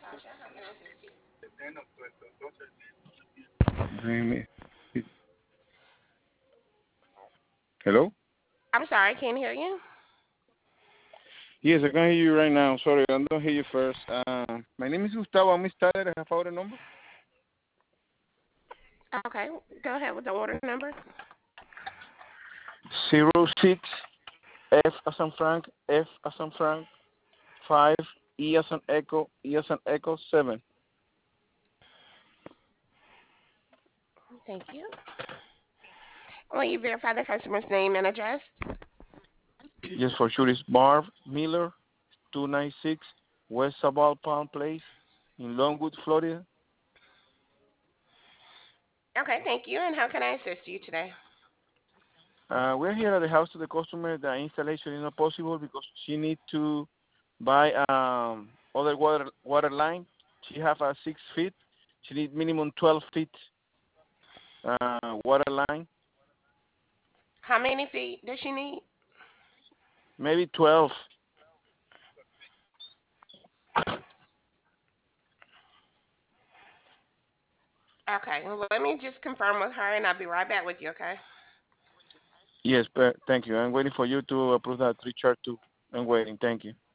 Hello? I'm sorry, I can't hear you. Yes, I can hear you right now. Sorry, I don't hear you first. My name is Gustavo. I'm Miss Tyler. I have order number. Okay, go ahead with the order number. 06 F as in Frank, F as in Frank, 5 E as in Echo 7. Thank you. Will you verify the customer's name and address? Yes, for sure. It's Barb Miller, 296 West Sabal Palm Place in Longwood, Florida. Okay, thank you. And how can I assist you today? We're here at the house of the customer. The installation is not possible because she needs to buy other water line. She have a 6 feet. She need minimum 12 feet water line. How many feet does she need? Maybe 12. Okay, well, let me just confirm with her, and I'll be right back with you. Okay. Yes, thank you. I'm waiting for you to approve that 3 chart too. I'm waiting. Thank you.